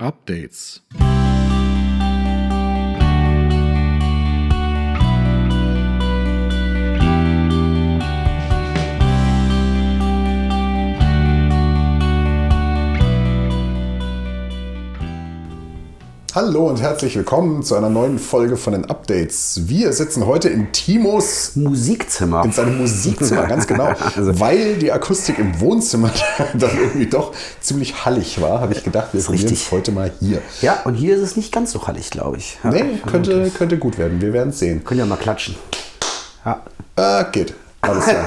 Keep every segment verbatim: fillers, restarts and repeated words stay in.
Updates. Hallo und herzlich willkommen zu einer neuen Folge von den Updates. Wir sitzen heute in Timos Musikzimmer. In seinem Musikzimmer, ganz genau. Also, weil die Akustik im Wohnzimmer dann irgendwie doch ziemlich hallig war, habe ich gedacht, wir probieren es heute mal hier. Ja, und hier ist es nicht ganz so hallig, glaube ich. Ja, nee, könnte, könnte gut werden. Wir werden es sehen. Können ja mal klatschen. Ja. Äh, geht. Alles klar.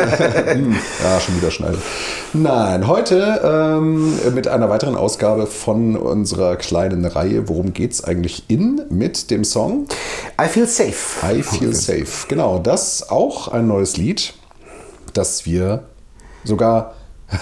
Ja, schon wieder schneiden. Nein, heute ähm, mit einer weiteren Ausgabe von unserer kleinen Reihe. Worum geht's eigentlich in mit dem Song? I Feel Safe. I Feel Safe. Genau, das auch ein neues Lied, das wir sogar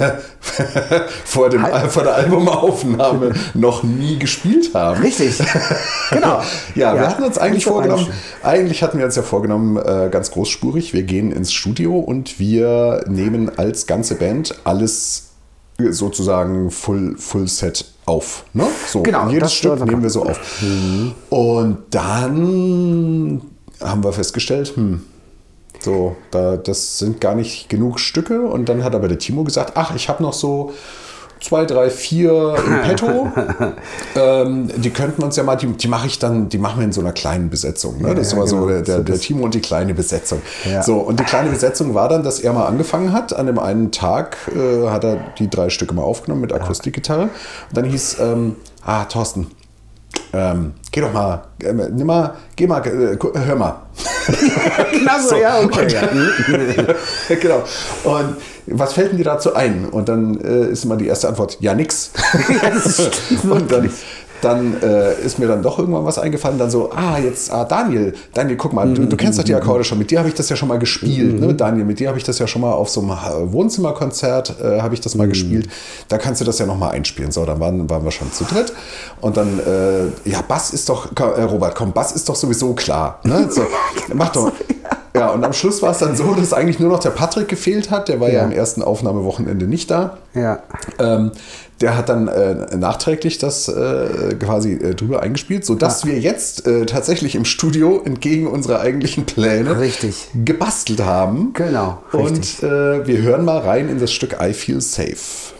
vor, dem, vor der Albumaufnahme noch nie gespielt haben. Richtig, genau. Ja, wir ja, hatten uns eigentlich vorgenommen, eigentlich hatten wir uns ja vorgenommen, äh, ganz großspurig, wir gehen ins Studio und wir nehmen als ganze Band alles sozusagen Full, Full Set auf. Ne? So, genau, jedes Stück nehmen wir so auf. Mhm. Und dann haben wir festgestellt, hm, So, da, das sind gar nicht genug Stücke. Und dann hat aber der Timo gesagt, ach, ich habe noch so zwei, drei, vier im Petto. ähm, die könnten wir uns ja mal, die, die mache ich dann, die machen wir in so einer kleinen Besetzung. Ne? Das ja, war genau. so der, der, der Timo und die kleine Besetzung. Ja. So, und die kleine Besetzung war dann, dass er mal angefangen hat. An dem einen Tag äh, hat er die drei Stücke mal aufgenommen mit Akustikgitarre. Und dann hieß, ähm, ah, Thorsten, Ähm, geh doch mal, äh, nimm mal, geh mal, äh, hör mal. Genau so, ja, okay. Ja. Genau. Und was fällt denn dir dazu ein? Und dann äh, ist immer die erste Antwort, ja, nix. Ja, das stimmt. Und dann, dann äh, ist mir dann doch irgendwann was eingefallen, dann so, ah, jetzt, ah, Daniel, Daniel, guck mal, du, du kennst doch die Akkorde schon, mit dir habe ich das ja schon mal gespielt, mhm. ne, Daniel, mit dir habe ich das ja schon mal auf so einem Wohnzimmerkonzert, äh, habe ich das mal mhm. gespielt, da kannst du das ja noch mal einspielen. So, dann waren, waren wir schon zu dritt und dann, äh, ja, Bass ist doch, äh, Robert, komm, Bass ist doch sowieso klar, ne, so, mach doch. Ja, und am Schluss war es dann so, dass eigentlich nur noch der Patrick gefehlt hat. Der war ja, ja am ersten Aufnahmewochenende nicht da. Ja. Ähm, der hat dann äh, nachträglich das äh, quasi äh, drüber eingespielt, sodass ja. wir jetzt äh, tatsächlich im Studio entgegen unserer eigentlichen Pläne richtig. gebastelt haben. Genau. Richtig. Und äh, wir hören mal rein in das Stück I Feel Safe.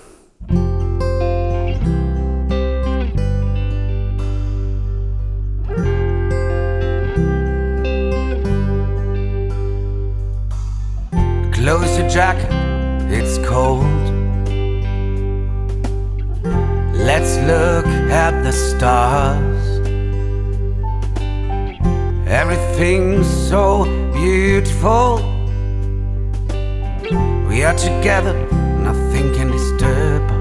Close your jacket, it's cold. Let's look at the stars. Everything's so beautiful. We are together, nothing can disturb us.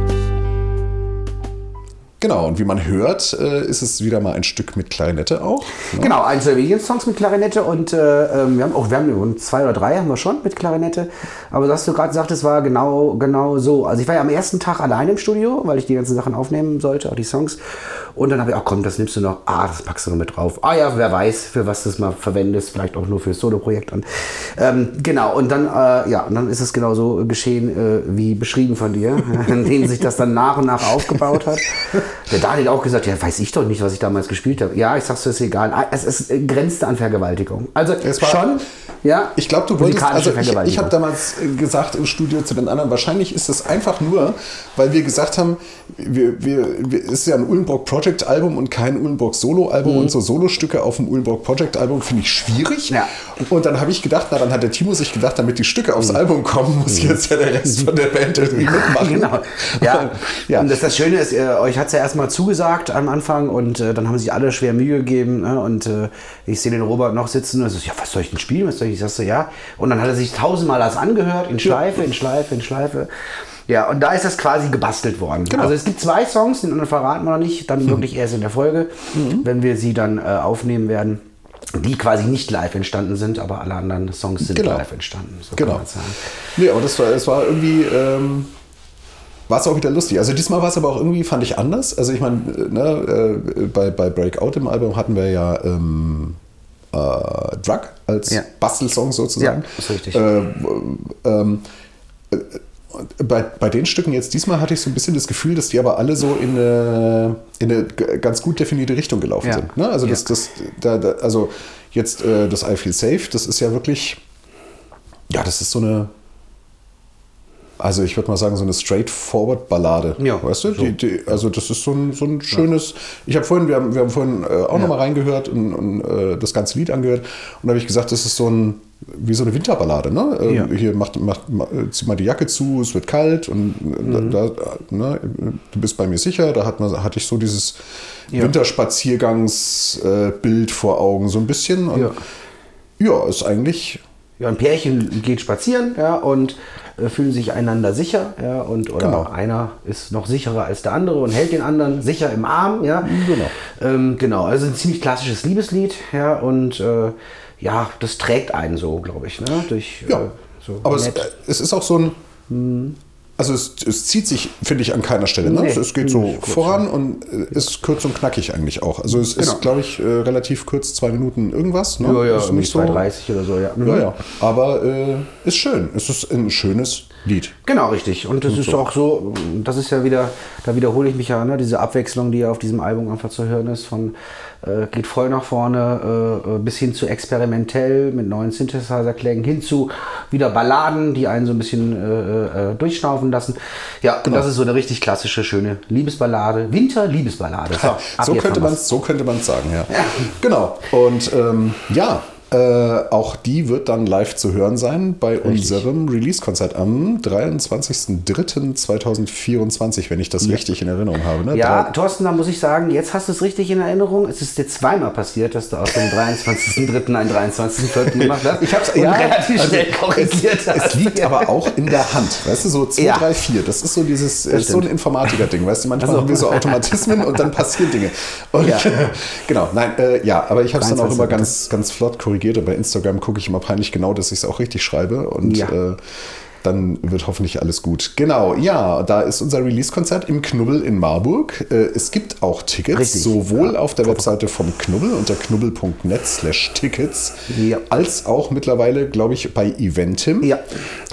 Genau, und wie man hört, äh, ist es wieder mal ein Stück mit Klarinette auch. Ne? Genau, eins der wenigen Songs mit Klarinette und äh, wir haben auch wir haben zwei oder drei haben wir schon mit Klarinette. Aber was du gerade sagtest, war genau, genau so. Also ich war ja am ersten Tag alleine im Studio, weil ich die ganzen Sachen aufnehmen sollte, auch die Songs. Und dann habe ich, ach komm, das nimmst du noch, ah, das packst du noch mit drauf. Ah ja, wer weiß, für was du das mal verwendest, vielleicht auch nur für das Solo-Projekt. Und, ähm, genau, und dann, äh, ja, und dann ist es genau so geschehen, äh, wie beschrieben von dir, in denen sich das dann nach und nach aufgebaut hat. Der Daniel hat auch gesagt, ja, weiß ich doch nicht, was ich damals gespielt habe. Ja, ich sag's, das ist egal. Es, es grenzte an Vergewaltigung. Also es war, schon, ja. Ich glaube, du wolltest, also ich, ich habe damals gesagt im Studio zu den anderen, wahrscheinlich ist es einfach nur, weil wir gesagt haben, wir, wir, wir, es ist ja ein Uhlenbrock Project Album und kein Uhlenbrock Solo Album mhm. und so Solostücke auf dem Uhlenbrock Project Album finde ich schwierig. Ja. Und dann habe ich gedacht, na dann hat der Timo sich gedacht, damit die Stücke aufs mhm. Album kommen, muss jetzt ja der Rest von der Band irgendwie mitmachen. Genau. Ja. Ja. Und das, das Schöne ist, äh, euch hat es ja erstmal zugesagt am Anfang und äh, dann haben sich alle schwer Mühe gegeben, ne? Und äh, ich sehe den Robert noch sitzen und so, ja, was soll ich denn spielen? Was soll ich? Ich sagte, ja. Und dann hat er sich tausendmal das angehört, in Schleife, in Schleife, in Schleife. Ja, und da ist das quasi gebastelt worden. Genau. Also es gibt zwei Songs, den anderen verraten wir noch nicht, dann mhm. wirklich erst in der Folge, mhm. wenn wir sie dann äh, aufnehmen werden, die quasi nicht live entstanden sind, aber alle anderen Songs sind genau. live entstanden. So genau. kann man sagen. Nee, aber das war, das war irgendwie... Ähm war es auch wieder lustig. Also diesmal war es aber auch irgendwie, fand ich, anders. Also ich meine, ne, äh, bei, bei Breakout im Album hatten wir ja ähm, äh, Drug als ja. Bastelsong sozusagen. Ja, ist richtig. Äh, ähm, bei, bei den Stücken jetzt diesmal hatte ich so ein bisschen das Gefühl, dass die aber alle so in eine, in eine ganz gut definierte Richtung gelaufen Ja. sind. Ne? Also, das, Ja. das, da, da, also jetzt äh, das I Feel Safe, das ist ja wirklich, ja, das ist so eine, also ich würde mal sagen, so eine straightforward Ballade. Ja, Weißt du? so. Die, die, also das ist so ein, so ein schönes, ja. ich habe vorhin, wir haben, wir haben vorhin äh, auch Ja. nochmal reingehört und, und äh, das ganze Lied angehört und da habe ich gesagt, das ist so ein, wie so eine Winterballade. Ne? Ähm, Ja. Hier macht, macht, macht, zieh mal die Jacke zu, es wird kalt und mhm. da, da, ne, du bist bei mir sicher. Da hat man, hatte ich so dieses Ja. Winterspaziergangsbild äh, vor Augen so ein bisschen. Und Ja. ja, ist eigentlich... Ja, ein Pärchen geht spazieren, ja, und äh, fühlen sich einander sicher, ja, und oder Genau. einer ist noch sicherer als der andere und hält den anderen sicher im Arm, ja. Genau. Ähm, genau, also ein ziemlich klassisches Liebeslied, ja, und äh, ja, das trägt einen so, glaube ich, ne, durch Ja, äh, so aber es, nett. es ist auch so ein... Also es, es zieht sich, finde ich, an keiner Stelle. Ne? Nee, es, es geht so ziemlich kurz, voran und äh, ist kurz und knackig eigentlich auch. Also es Genau. ist, glaube ich, äh, relativ kurz, zwei Minuten irgendwas. Ne? ja, ja, ist irgendwie nicht so. zwei dreißig oder so, ja. Mhm. Ja, ja. Aber äh, ist schön. Es ist ein schönes Lied. Genau, richtig. Und das ist so. auch so, das ist ja wieder, da wiederhole ich mich ja, ne, diese Abwechslung, die ja auf diesem Album einfach zu hören ist, von äh, geht voll nach vorne, äh, bis hin zu experimentell mit neuen Synthesizer-Klängen, hin zu wieder Balladen, die einen so ein bisschen äh, äh, durchschnaufen lassen. Ja, und das ist so eine richtig klassische, schöne Liebesballade, Winter-Liebesballade. So, ab So jetzt könnte haben man wir's. es so könnte man's sagen, ja. Genau. Und ähm, ja, äh, auch die wird dann live zu hören sein bei unserem Release-Konzert am dreiundzwanzigsten dritten zweitausendvierundzwanzig, wenn ich das richtig in Erinnerung habe. Ne? Ja, Drei- Thorsten, da muss ich sagen, jetzt hast du es richtig in Erinnerung. Es ist dir zweimal passiert, dass du aus dem dreiundzwanzigsten dritten einen dreiundzwanzigsten vierten gemacht hast. Ich hab's und ja, relativ also schnell korrigiert es, hast. es liegt aber auch in der Hand, weißt du, so zwei, Ja. drei, vier. Das ist so dieses, ist so ein stimmt. Informatiker-Ding, weißt du, manchmal Also. haben wir so Automatismen und dann passieren Dinge. Und Ja. genau, nein, äh, ja, aber ich habe es dann auch immer dreiundzwanzig ganz, ganz flott korrigiert und bei Instagram gucke ich immer peinlich genau, dass ich es auch richtig schreibe und Ja. äh, dann wird hoffentlich alles gut. Genau, ja, da ist unser Release-Konzert im Knubbel in Marburg. Äh, es gibt auch Tickets, Richtig, sowohl ja. auf der Webseite vom Knubbel unter knubbel punkt net slash tickets, Ja. als auch mittlerweile, glaube ich, bei Eventim. Ja.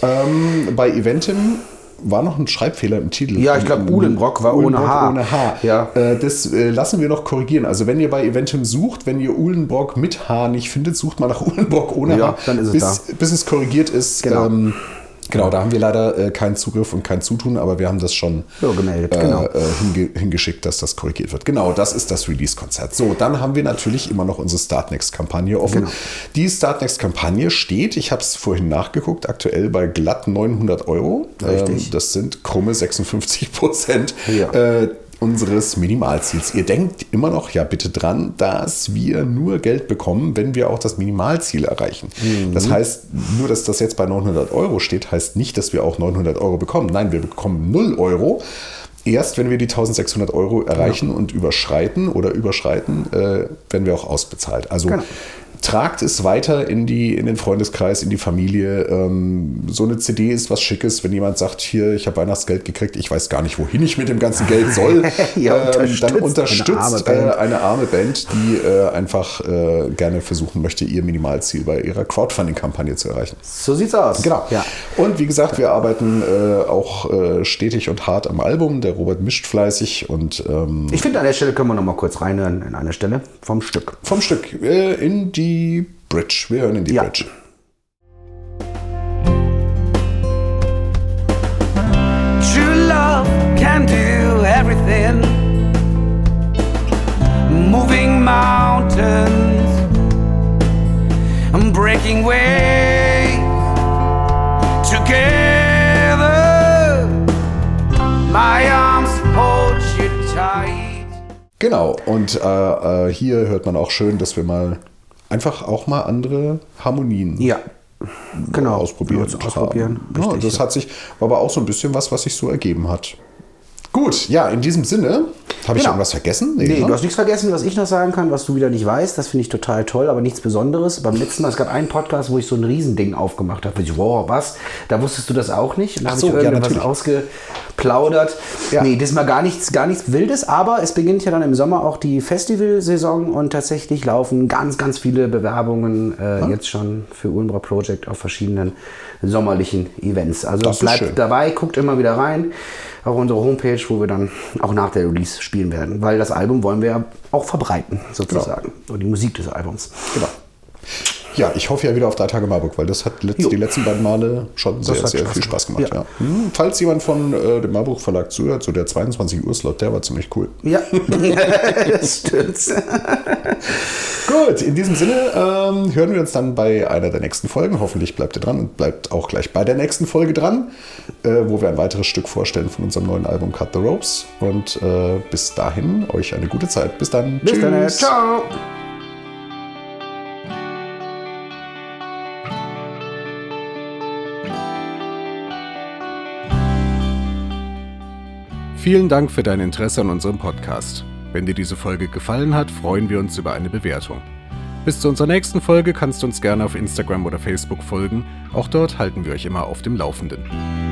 Ähm, bei Eventim war noch ein Schreibfehler im Titel. Ja, ich glaube, Uhlenbrock war ohne Uhlenbrock H. ohne H. Ja. Äh, das äh, lassen wir noch korrigieren. Also wenn ihr bei Eventim sucht, wenn ihr Uhlenbrock mit H nicht findet, sucht mal nach Uhlenbrock ohne Ja, H, dann ist es bis, da. bis es korrigiert ist. Genau. Ähm, Genau, da haben wir leider äh, keinen Zugriff und kein Zutun, aber wir haben das schon Ja, gemeldet, äh, genau. äh, hinge hingeschickt, dass das korrigiert wird. Genau, das ist das Release-Konzert. So, dann haben wir natürlich immer noch unsere Startnext-Kampagne offen. Genau. Die Startnext-Kampagne steht, ich habe es vorhin nachgeguckt, aktuell bei glatt neunhundert Euro. Richtig. Ähm, das sind krumme sechsundfünfzig Prozent. Ja. Äh, unseres Minimalziels. Ihr denkt immer noch, ja bitte dran, dass wir nur Geld bekommen, wenn wir auch das Minimalziel erreichen. Mhm. Das heißt, nur dass das jetzt bei neunhundert Euro steht, heißt nicht, dass wir auch neunhundert Euro bekommen. Nein, wir bekommen null Euro. Erst wenn wir die eintausendsechshundert Euro erreichen Ja. und überschreiten oder überschreiten, äh, werden wir auch ausbezahlt. Also Genau. tragt es weiter in, die, in den Freundeskreis, in die Familie. Ähm, so eine C D ist was Schickes, wenn jemand sagt, hier, ich habe Weihnachtsgeld gekriegt, ich weiß gar nicht, wohin ich mit dem ganzen Geld soll. Ja, ähm, unterstützt dann eine unterstützt arme äh, Band. eine arme Band, die äh, einfach äh, gerne versuchen möchte, ihr Minimalziel bei ihrer Crowdfunding-Kampagne zu erreichen. So sieht's aus. Genau. Ja. Und wie gesagt, wir arbeiten äh, auch äh, stetig und hart am Album. Der Robert mischt fleißig und ähm, Ich finde, an der Stelle können wir noch mal kurz reinhören, in einer Stelle vom Stück. vom Stück äh, in die Bridge. Wir hören in die Ja. Bridge. True love can do everything. Moving mountains and breaking waves together. My arms hold you tight. Genau, und äh, äh, hier hört man auch schön, dass wir mal einfach auch mal andere Harmonien Ja. Genau. ausprobieren. Uns ausprobieren. Haben. Ja, Richtig, das ja. hat sich, war aber auch so ein bisschen was, was sich so ergeben hat. Gut, ja, in diesem Sinne Habe ich Genau. irgendwas vergessen? Nee, ne? du hast nichts vergessen, was ich noch sagen kann, was du wieder nicht weißt. Das finde ich total toll, aber nichts Besonderes. Beim letzten Mal, es gab einen Podcast, wo ich so ein Riesending aufgemacht habe. Ich, wow, was? Da wusstest du das auch nicht. Und da habe so, ich ja, irgendwas natürlich. ausgeplaudert. Ja. Nee, diesmal gar nichts, gar nichts Wildes, aber es beginnt ja dann im Sommer auch die Festivalsaison und tatsächlich laufen ganz, ganz viele Bewerbungen äh, jetzt schon für Ulmbra Project auf verschiedenen sommerlichen Events. Also Das ist bleibt schön. dabei, guckt immer wieder rein auf unsere Homepage, wo wir dann auch nach der Release spielen werden, weil das Album wollen wir ja auch verbreiten, sozusagen. Und die Musik des Albums. Genau. Ja, ich hoffe ja wieder auf drei Tage Marburg, weil das hat letzt, Jo. die letzten beiden Male schon sehr, hat sehr Spaß viel Spaß gemacht. gemacht. Ja. Hm, falls jemand von äh, dem Marburg Verlag zuhört, so der zweiundzwanzig Uhr Slot, der war ziemlich cool. Ja, das stimmt. Gut, in diesem Sinne ähm, hören wir uns dann bei einer der nächsten Folgen. Hoffentlich bleibt ihr dran und bleibt auch gleich bei der nächsten Folge dran, äh, wo wir ein weiteres Stück vorstellen von unserem neuen Album Cut the Ropes. Und äh, bis dahin euch eine gute Zeit. Bis dann. Bis dann. Ciao. Vielen Dank für dein Interesse an unserem Podcast. Wenn dir diese Folge gefallen hat, freuen wir uns über eine Bewertung. Bis zu unserer nächsten Folge kannst du uns gerne auf Instagram oder Facebook folgen. Auch dort halten wir euch immer auf dem Laufenden.